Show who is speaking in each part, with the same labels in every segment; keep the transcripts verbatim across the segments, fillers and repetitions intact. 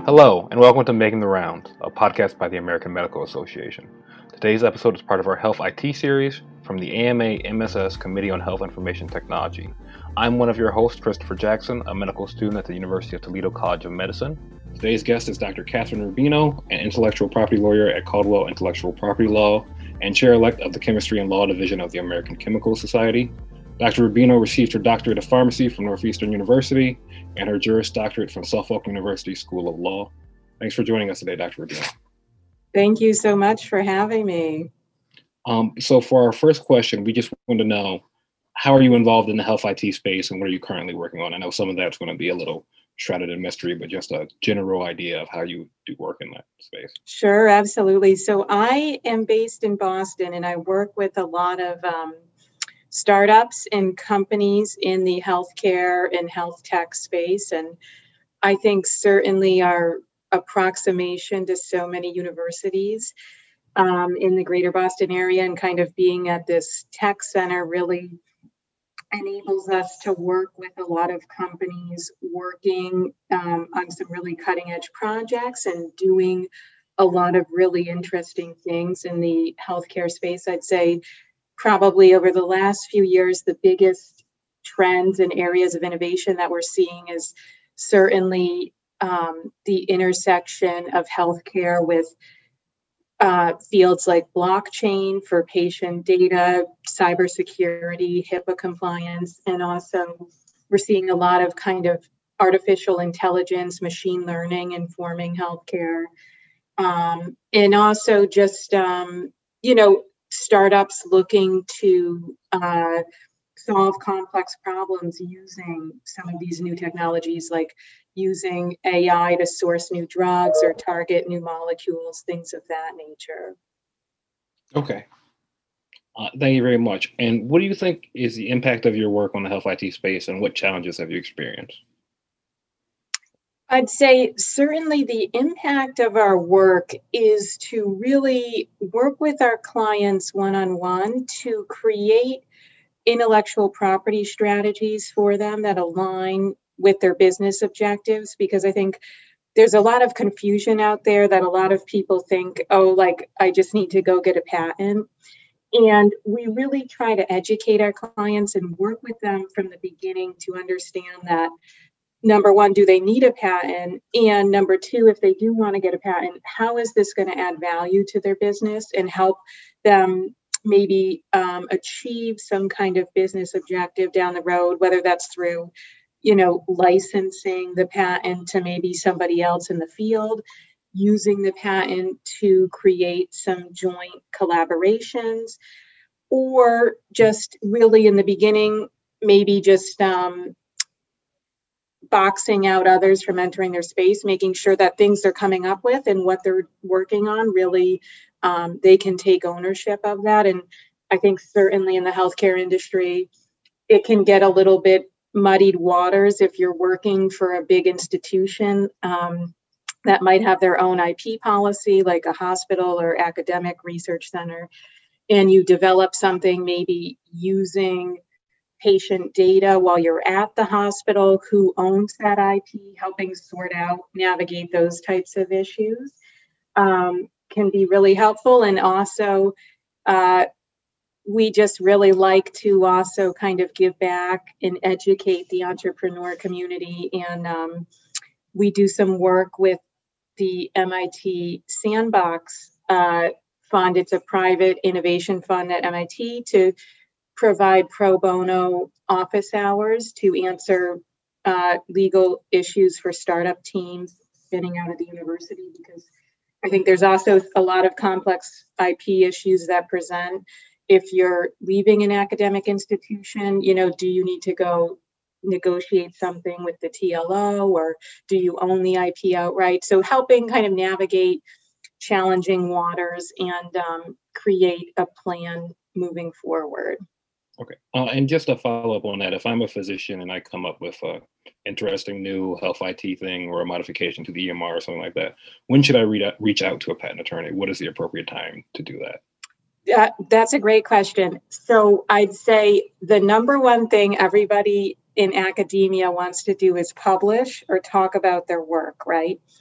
Speaker 1: Hello, and welcome to Making the Rounds, a podcast by the American Medical Association. Today's episode is part of our Health I T series from the A M A M S S Committee on Health Information Technology. I'm one of your hosts, Christopher Jackson, a medical student at the University of Toledo College of Medicine. Today's guest is Doctor Catherine Rubino, an intellectual property lawyer at Caldwell Intellectual Property Law and chair-elect of the Chemistry and Law Division of the American Chemical Society. Doctor Rubino received her doctorate of pharmacy from Northeastern University and her Juris Doctorate from Suffolk University School of Law. Thanks for joining us today, Doctor Rubino.
Speaker 2: Thank you so much for having me.
Speaker 1: Um, so for our first question, we just want to know, how are you involved in the health I T space and what are you currently working on? I know some of that's going to be a little shrouded in mystery, but just a general idea of how you do work in that space.
Speaker 2: Sure, absolutely. So I am based in Boston and I work with a lot of um, startups and companies in the healthcare and health tech space. And I think certainly our approximation to so many universities um, in the greater Boston area and kind of being at this tech center really enables us to work with a lot of companies working um, on some really cutting edge projects and doing a lot of really interesting things in the healthcare space. I'd say probably over the last few years, the biggest trends and areas of innovation that we're seeing is certainly um, the intersection of healthcare with uh, fields like blockchain for patient data, cybersecurity, HIPAA compliance, and also we're seeing a lot of kind of artificial intelligence, machine learning informing healthcare, um, and also just, um, you know, startups looking to uh, solve complex problems using some of these new technologies, like using A I to source new drugs or target new molecules, things of that nature.
Speaker 1: Okay. Uh, thank you very much. And what do you think is the impact of your work on the health I T space and what challenges have you experienced?
Speaker 2: I'd say certainly the impact of our work is to really work with our clients one-on-one to create intellectual property strategies for them that align with their business objectives, because I think there's a lot of confusion out there that a lot of people think, oh, like I just need to go get a patent. And we really try to educate our clients and work with them from the beginning to understand that, number one, do they need a patent? And number two, if they do want to get a patent, how is this going to add value to their business and help them maybe um, achieve some kind of business objective down the road, whether that's through, you know, licensing the patent to maybe somebody else in the field, using the patent to create some joint collaborations, or just really in the beginning, maybe just um, boxing out others from entering their space, making sure that things they're coming up with and what they're working on really um, they can take ownership of that. And I think certainly in the healthcare industry, it can get a little bit muddied waters if you're working for a big institution um, that might have their own I P policy, like a hospital or academic research center, and you develop something maybe using patient data while you're at the hospital, who owns that I P, helping sort out, navigate those types of issues um, can be really helpful. And also, uh, we just really like to also kind of give back and educate the entrepreneur community. And um, we do some work with the M I T Sandbox uh, Fund. It's a private innovation fund at M I T to provide pro bono office hours to answer uh, legal issues for startup teams spinning out of the university, because I think there's also a lot of complex I P issues that present if you're leaving an academic institution. You know, do you need to go negotiate something with the T L O, or do you own the I P outright? So helping kind of navigate challenging waters and um, create a plan moving forward.
Speaker 1: Okay. Uh, and just to follow up on that, if I'm a physician and I come up with a interesting new health I T thing or a modification to the E M R or something like that, when should I read out, reach out to a patent attorney? What is the appropriate time to do that?
Speaker 2: Yeah, that's a great question. So I'd say the number one thing everybody in academia wants to do is publish or talk about their work, right?
Speaker 1: Yeah.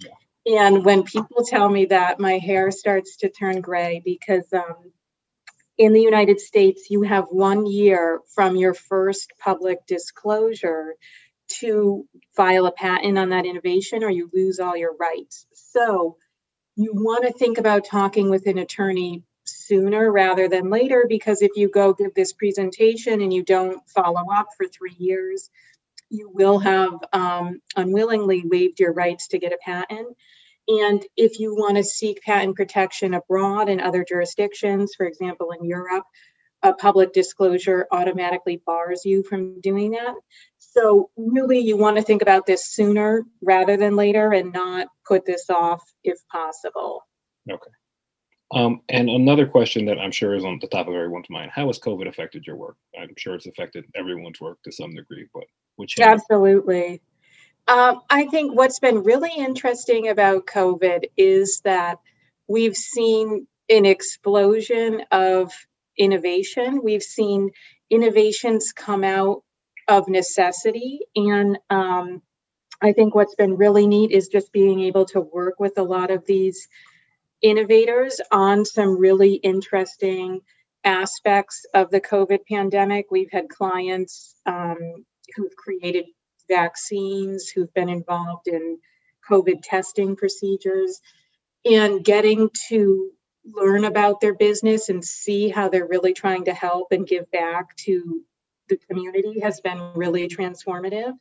Speaker 2: And when people tell me that, my hair starts to turn gray because um, in the United States, you have one year from your first public disclosure to file a patent on that innovation, or you lose all your rights. So you want to think about talking with an attorney sooner rather than later, because if you go give this presentation and you don't follow up for three years, you will have um, unwillingly waived your rights to get a patent. And if you want to seek patent protection abroad in other jurisdictions, for example, in Europe, a public disclosure automatically bars you from doing that. So really, you want to think about this sooner rather than later and not put this off if possible.
Speaker 1: Okay. Um, and another question that I'm sure is on the top of everyone's mind: how has COVID affected your work? I'm sure it's affected everyone's work to some degree, but which
Speaker 2: Absolutely. Um, I think what's been really interesting about COVID is that we've seen an explosion of innovation. We've seen innovations come out of necessity. And um, I think what's been really neat is just being able to work with a lot of these innovators on some really interesting aspects of the COVID pandemic. We've had clients um, who've created vaccines, who've been involved in COVID testing procedures, and getting to learn about their business and see how they're really trying to help and give back to the community has been really transformative.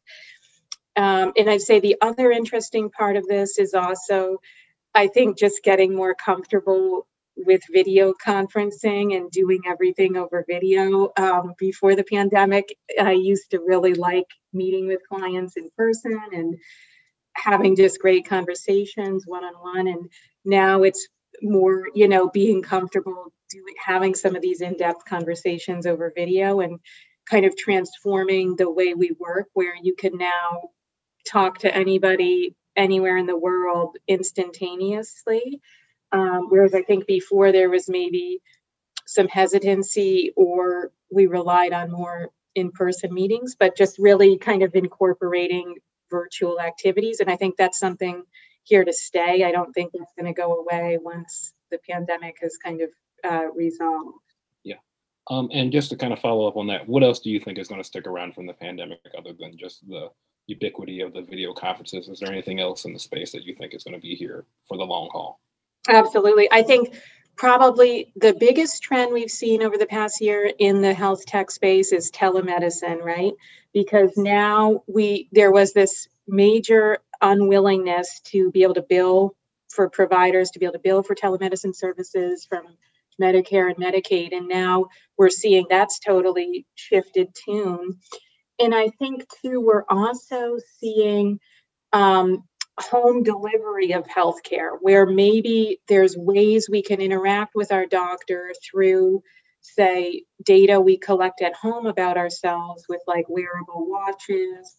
Speaker 2: Um, and I'd say the other interesting part of this is also, I think, just getting more comfortable with video conferencing and doing everything over video. Um, before the pandemic, I used to really like meeting with clients in person and having just great conversations one-on-one. And now it's more, you know, being comfortable doing, having some of these in-depth conversations over video and kind of transforming the way we work, where you can now talk to anybody anywhere in the world instantaneously. Um, whereas I think before there was maybe some hesitancy, or we relied on more in-person meetings, but just really kind of incorporating virtual activities. And I think that's something here to stay. I don't think it's going to go away once the pandemic has kind of uh, resolved.
Speaker 1: Yeah. Um, and just to kind of follow up on that, what else do you think is going to stick around from the pandemic other than just the ubiquity of the video conferences? Is there anything else in the space that you think is going to be here for the long haul?
Speaker 2: Absolutely. I think probably the biggest trend we've seen over the past year in the health tech space is telemedicine, right? Because now we there was this major unwillingness to be able to bill for providers, to be able to bill for telemedicine services from Medicare and Medicaid. And now we're seeing that's totally shifted tune. And I think too, we're also seeing um, home delivery of healthcare, where maybe there's ways we can interact with our doctor through, say, data we collect at home about ourselves with like wearable watches,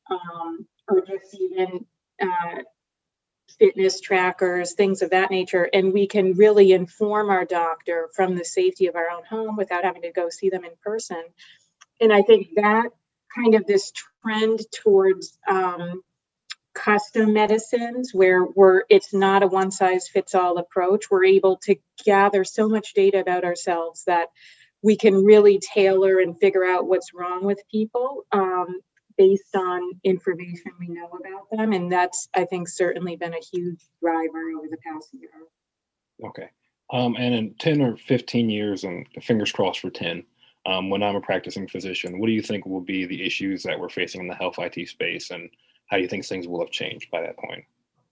Speaker 2: um, or just even uh, fitness trackers, things of that nature. And we can really inform our doctor from the safety of our own home without having to go see them in person. And I think that kind of this trend towards um, custom medicines, where we're it's not a one size fits all approach. We're able to gather so much data about ourselves that we can really tailor and figure out what's wrong with people um, based on information we know about them. And that's, I think, certainly been a huge driver over the past year.
Speaker 1: Okay. Um, and in ten or fifteen years, and fingers crossed for ten, um, when I'm a practicing physician, what do you think will be the issues that we're facing in the health I T space, and how do you think things will have changed by that point?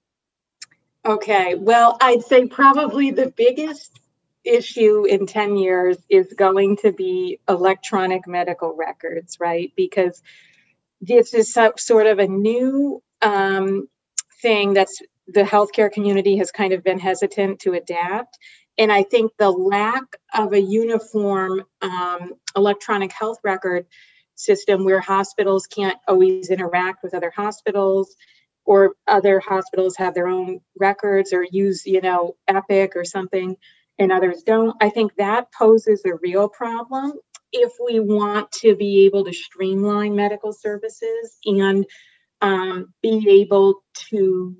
Speaker 2: Okay, well, I'd say probably the biggest issue in ten years is going to be electronic medical records, right? Because this is so, sort of a new um, thing that's the healthcare community has kind of been hesitant to adapt. And I think the lack of a uniform um, electronic health record system, where hospitals can't always interact with other hospitals, or other hospitals have their own records or use, you know, Epic or something, and others don't. I think that poses a real problem if we want to be able to streamline medical services and um, be able to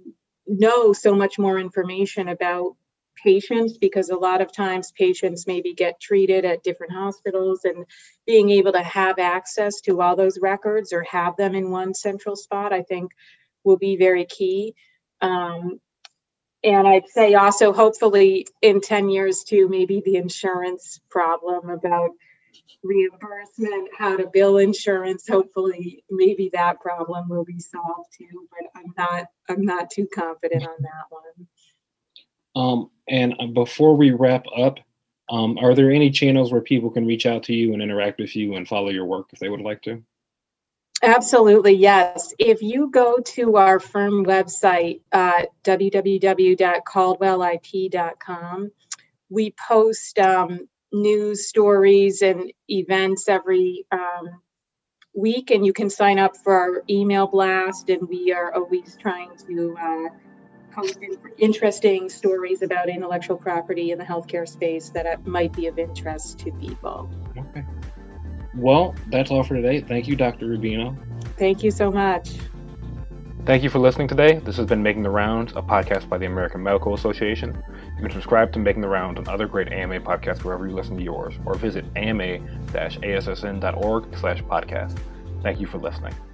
Speaker 2: know so much more information about patients, because a lot of times patients maybe get treated at different hospitals, and being able to have access to all those records or have them in one central spot, I think will be very key. Um, and I'd say also, hopefully in ten years too, maybe the insurance problem about reimbursement, how to bill insurance, hopefully maybe that problem will be solved too, but I'm not, I'm not too confident on that one.
Speaker 1: Um, and before we wrap up, um, are there any channels where people can reach out to you and interact with you and follow your work if they would like to?
Speaker 2: Absolutely, yes. If you go to our firm website, uh, w w w dot caldwell I P dot com, we post um, news stories and events every um, week, and you can sign up for our email blast, and we are always trying to uh, post in- interesting stories about intellectual property in the healthcare space that might be of interest to people.
Speaker 1: Okay. Well, that's all for today. Thank you, Doctor Rubino.
Speaker 2: Thank you so much.
Speaker 1: Thank you for listening today. This has been Making the Rounds, a podcast by the American Medical Association. You can subscribe to Making the Rounds and other great A M A podcasts wherever you listen to yours, or visit ama dash a s s n dot org slash podcast. Thank you for listening.